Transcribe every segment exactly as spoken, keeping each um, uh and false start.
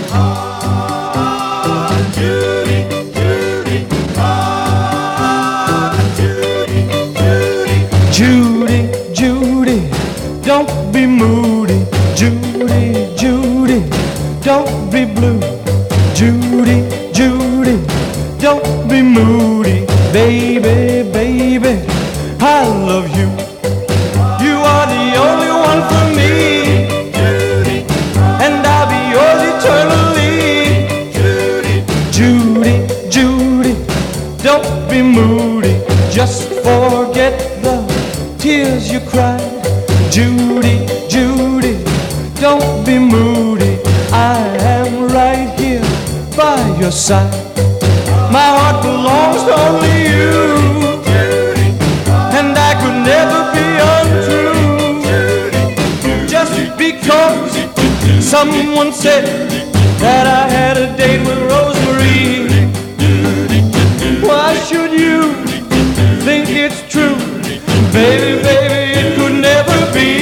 Ah, Judy, Judy, ah, Judy, Judy. Judy, Judy, don't be moody. Judy, Judy, don't be blue. Judy, Judy, don't be moody. Baby, baby, I love you. You are the only one for me, and I'll be yours eternally. Judy, Judy, don't be moody. Just forget the tears you cried. Judy, Judy, don't be moody. I am right here by your side. My heart belongs to only you, and I could never be untrue. Just because someone said that I had a date with Rosemary, why should you think it's true? Baby, baby, it could never be.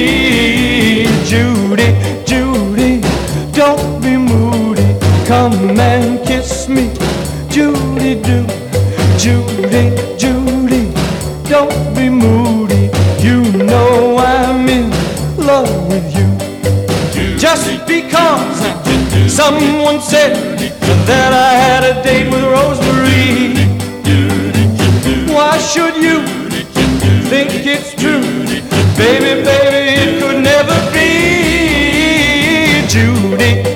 Judy, Judy, don't be moody. Come and kiss me, Judy, do. Judy, Judy, don't be moody. You know I'm in love with you. Just because someone said that I had a date with Rosemary, why should you think it's true? Baby, baby, it could never be. Judy,